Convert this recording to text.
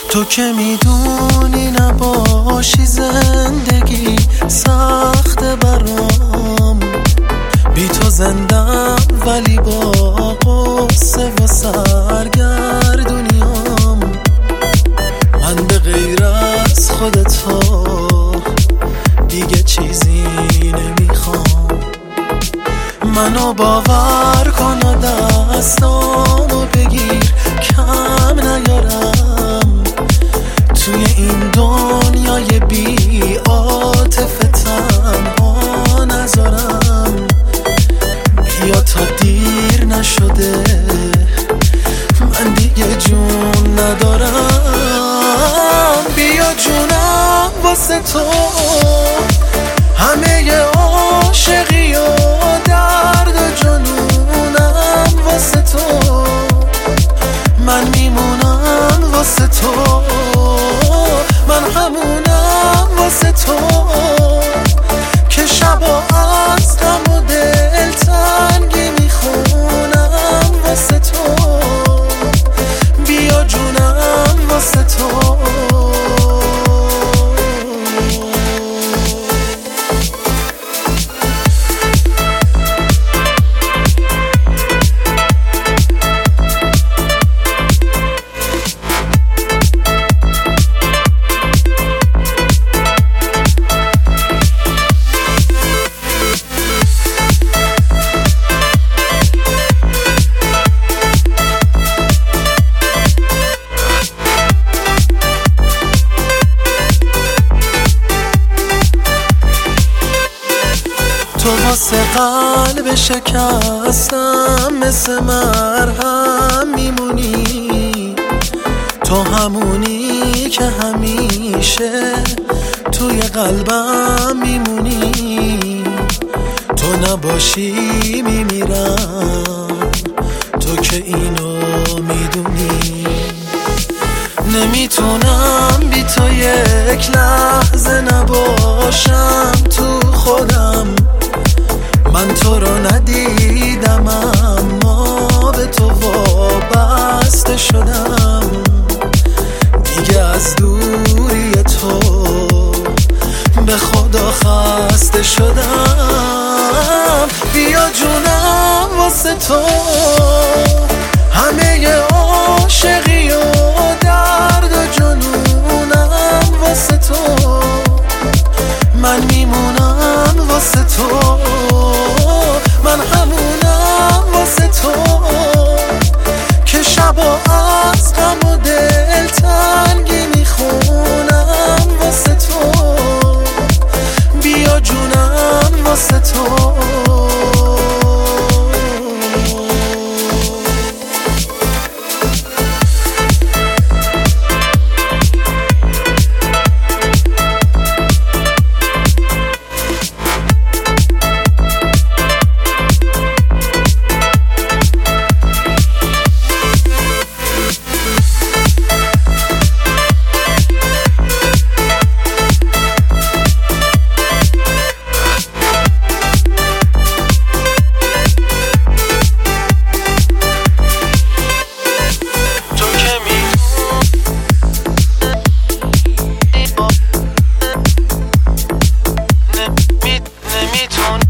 تو که میدونی نباشی زندگی سخت برام، بی تو زندم ولی با قصه و سرگردونیام. من به غیر از خودتو دیگه چیزی نمیخوام. منو باور کن و دستانو بگیر کم نیارم، توی این دنیای بی عاطفه تنها نذارم. بیا تا دیر نشده من دیگه جون ندارم. بیا جونم واسه تو همه عاشقی و درد و جنونم واسه تو. من میمونم واسه تو، من همونم واسه تو که شبا از غم و دلتنگی میخونم واسه تو. بیا جونم واسه تو. تو واسه قلب شکستم مثل مرهم میمونی. تو همونی که همیشه توی قلبم میمونی. تو نباشی میمیرم، تو که اینو میدونی. نمیتونم بی تو یک لحظه نباشم تو خودم. من تو رو ندیدم اما به تو وابسته شدم. دیگه از دوری تو به خدا خسته شدم. بیا جونم واسه تو همه عاشقی و درد و جنونم واسه تو. من میمونم واسه تو، من همونم واسه تو که شبا از غم و دلتنگی میخونم واسه تو. بیا جونم واسه تو. نمیتون